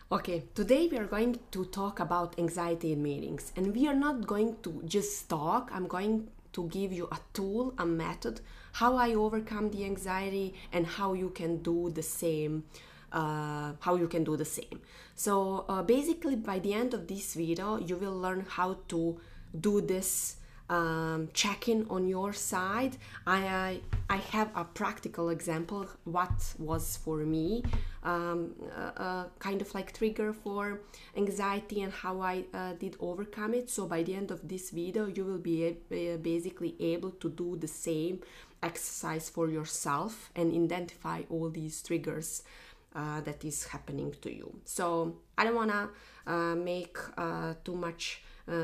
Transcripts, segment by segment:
Okay, today we are going to talk about anxiety in meetings, and we are not going to just talk. I'm going to give you a tool, a method, how I overcome the anxiety, and how you can do the same. So basically, by the end of this video, you will learn how to do this check-in on your side. I have a practical example what was for me kind of like trigger for anxiety and how I did overcome it. So by the end of this video you will be basically able to do the same exercise for yourself and identify all these triggers that is happening to you. So I don't want to make too much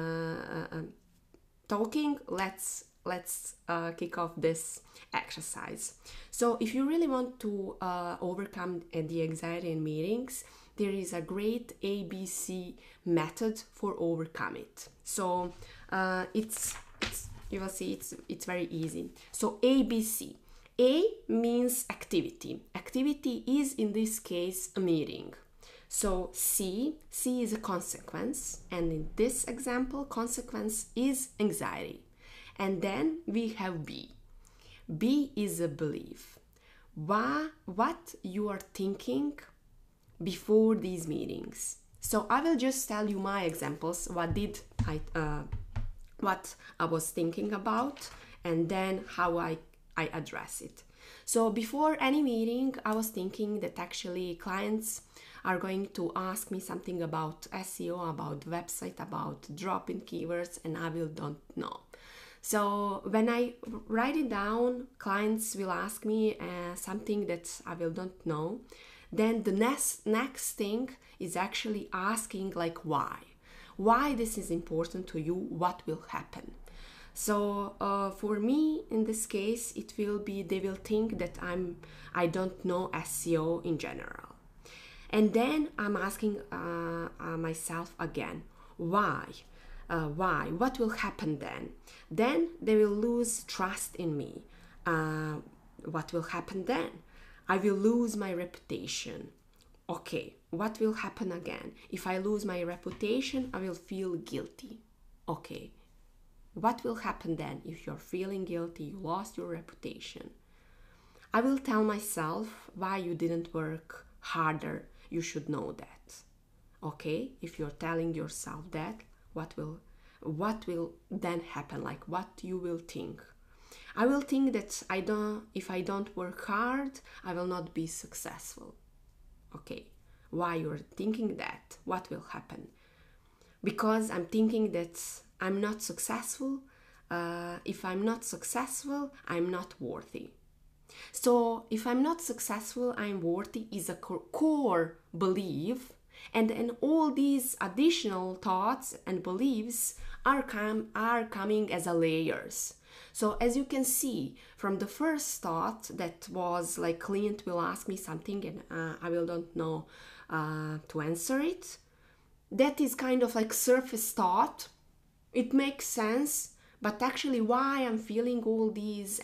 talking. Let's kick off this exercise. So if you really want to overcome the anxiety in meetings, there is a great ABC method for overcome it. So it's you will see it's very easy. So ABC. A means activity. Activity is in this case a meeting. So C is a consequence, and in this example, consequence is anxiety. And then we have B. B is a belief. What you are thinking before these meetings. So I will just tell you my examples, what I was thinking about, and then how I address it. So before any meeting, I was thinking that actually clients are going to ask me something about SEO, about website, about drop-in keywords, and I will don't know. So when I write it down, clients will ask me something that I will don't know. Then the next thing is actually asking like why this is important to you, what will happen. So for me, in this case, it will be they will think that I don't know SEO in general. And then I'm asking myself again, why? What will happen then? Then they will lose trust in me. What will happen then? I will lose my reputation. Okay, what will happen again? If I lose my reputation, I will feel guilty. Okay, what will happen then if you're feeling guilty, you lost your reputation? I will tell myself why you didn't work harder. You should know that. Okay, if you're telling yourself that, what will then happen? Like what you will think? I will think that if I don't work hard, I will not be successful. Okay, why you're thinking that? What will happen? Because I'm thinking that I'm not successful. If I'm not successful, I'm not worthy. So if I'm not successful, I'm worthy is a core belief, and then all these additional thoughts and beliefs are coming as a layers. So as you can see from the first thought that was like client will ask me something and I will don't know to answer it. That is kind of like surface thought. It makes sense, but actually why I'm feeling all these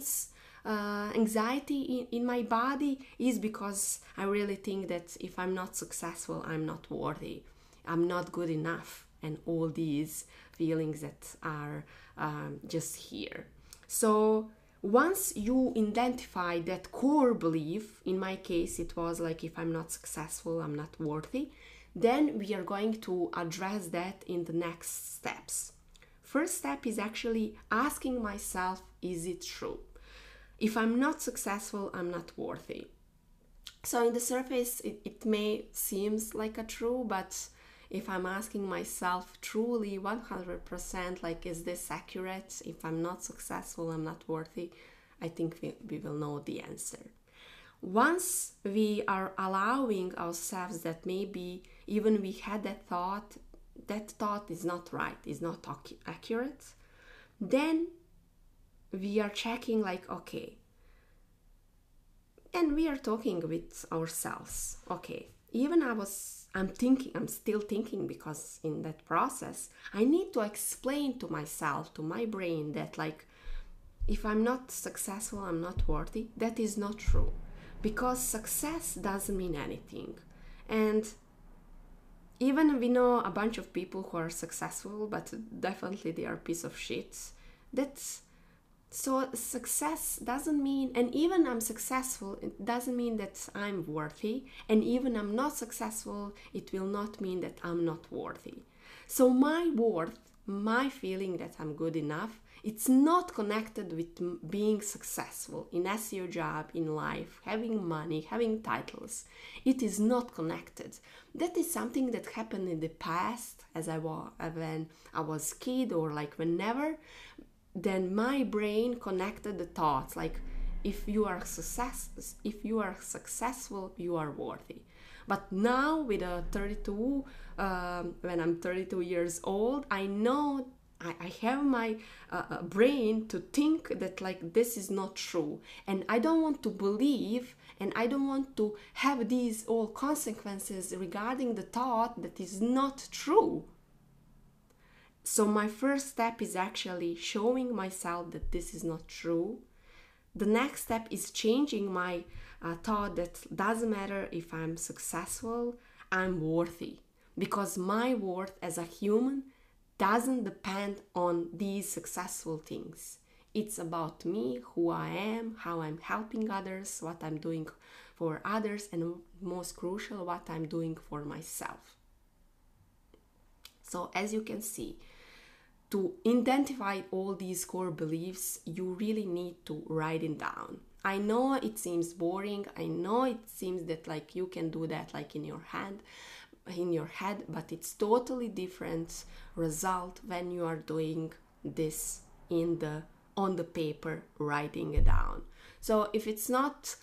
anxiety in my body is because I really think that if I'm not successful, I'm not worthy, I'm not good enough, and all these feelings that are just here. So once you identify that core belief, in my case it was like if I'm not successful, I'm not worthy, then we are going to address that in the next steps. First step is actually asking myself, is it true? If I'm not successful, I'm not worthy. So in the surface, it may seems like a true, but if I'm asking myself truly 100%, like, is this accurate? If I'm not successful, I'm not worthy, I think we will know the answer. Once we are allowing ourselves that maybe even we had that thought is not right, is not accurate, then we are checking like, okay, and we are talking with ourselves. Okay, even I'm still thinking, because in that process I need to explain to myself, to my brain, that like if I'm not successful, I'm not worthy. That is not true, because success doesn't mean anything. And even we know a bunch of people who are successful, but definitely they are a piece of shit. That's so success doesn't mean, and even I'm successful, it doesn't mean that I'm worthy, and even I'm not successful, it will not mean that I'm not worthy. So my worth, my feeling that I'm good enough, it's not connected with being successful in SEO job, in life, having money, having titles. It is not connected. That is something that happened in the past, when I was kid, or like whenever. Then my brain connected the thoughts like, if you are successful, you are worthy. But now with a 32, when I'm 32 years old, I know I have my brain to think that like this is not true, and I don't want to believe, and I don't want to have these all consequences regarding the thought that is not true. So my first step is actually showing myself that this is not true. The next step is changing my thought that doesn't matter if I'm successful, I'm worthy. Because my worth as a human doesn't depend on these successful things. It's about me, who I am, how I'm helping others, what I'm doing for others, and most crucial, what I'm doing for myself. So as you can see, to identify all these core beliefs, you really need to write it down. I know it seems boring. I know it seems that like you can do that like in your head, but it's totally different result when you are doing this on the paper, writing it down. So if it's not,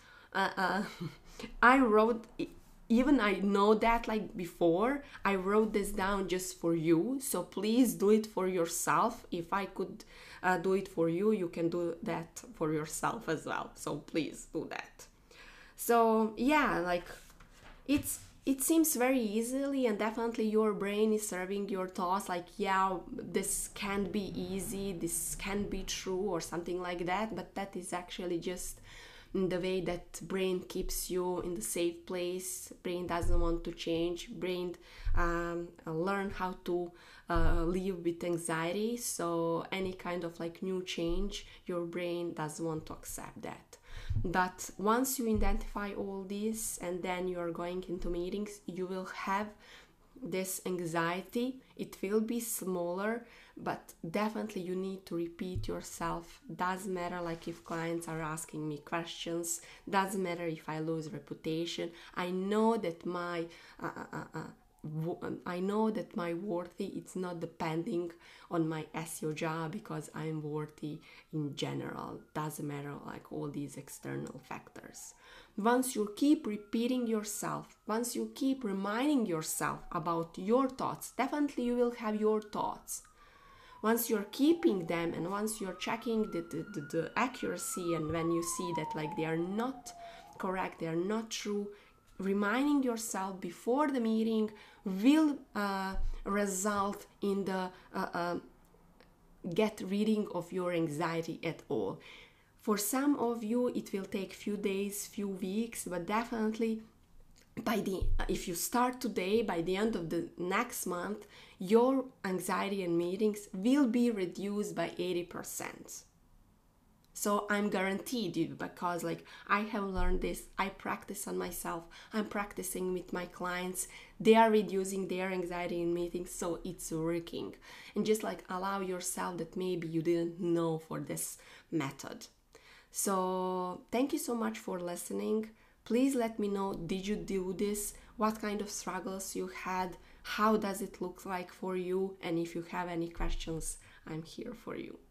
I wrote. Even I know that like before, I wrote this down just for you. So please do it for yourself. If I could do it for you, you can do that for yourself as well. So please do that. So yeah, like it seems very easily, and definitely your brain is serving your thoughts like, yeah, this can't be easy, this can't be true, or something like that. But that is actually just the way that brain keeps you in the safe place. Brain doesn't want to change. Brain learn how to live with anxiety. So any kind of like new change, your brain doesn't want to accept that. But once you identify all this and then you are going into meetings, you will have this anxiety. It will be smaller, but definitely you need to repeat yourself. Doesn't matter like if clients are asking me questions, doesn't matter if I lose reputation. I know that my worthy, it's not depending on my SEO job, because I'm worthy in general. Doesn't matter like all these external factors. Once you keep repeating yourself, once you keep reminding yourself about your thoughts, definitely you will have your thoughts. Once you're keeping them, and once you're checking the accuracy, and when you see that like they are not correct, they are not true, reminding yourself before the meeting will result in the get rid of your anxiety at all. For some of you, it will take few days, few weeks, but definitely if you start today, by the end of the next month, your anxiety in meetings will be reduced by 80%. So I'm guaranteed you, because like I have learned this, I practice on myself, I'm practicing with my clients, they are reducing their anxiety in meetings, so it's working. And just like allow yourself that maybe you didn't know for this method. So thank you so much for listening. Please let me know, did you do this? What kind of struggles you had? How does it look like for you? And if you have any questions, I'm here for you.